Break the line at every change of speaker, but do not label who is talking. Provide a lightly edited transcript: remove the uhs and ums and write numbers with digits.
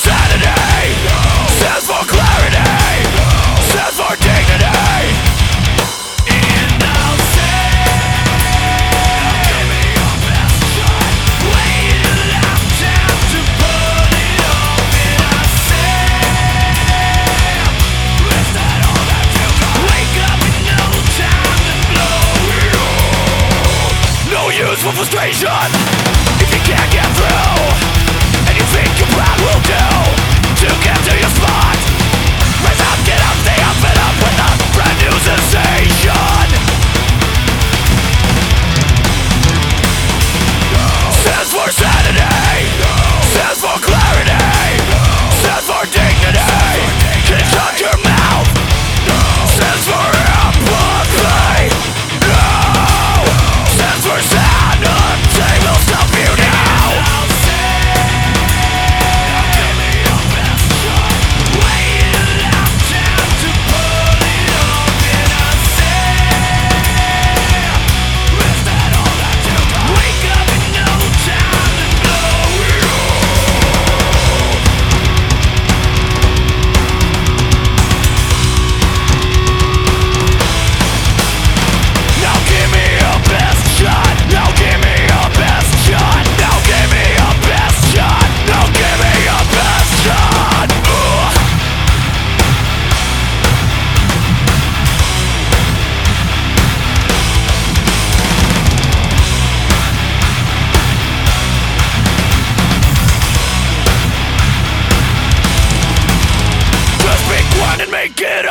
sanity, stands for clarity, stands for dignity. And I'll say, give me your best shot. Wait a lifetime to put it off. And I say, is that all that you got? Wake up in no time to blow it all. No use for frustration if you can't get through. Anything your plan will do to get to your spot. Rise up, get up, stay up and up with a brand new sensation. Stands for sanity, stands for clarity, stands for dignity. Can you shut your mouth? Stands for empathy. No, stands for sanity. Will stop you now. Give me your best shot. Wait a lifetime to pull it off. And I say, is that all that you got? Wake up in no time to blow it all. Now give me your best shot. Now give me your best shot. Now give me your best shot. Now give me your best shot. Ugh. Just pick one and make it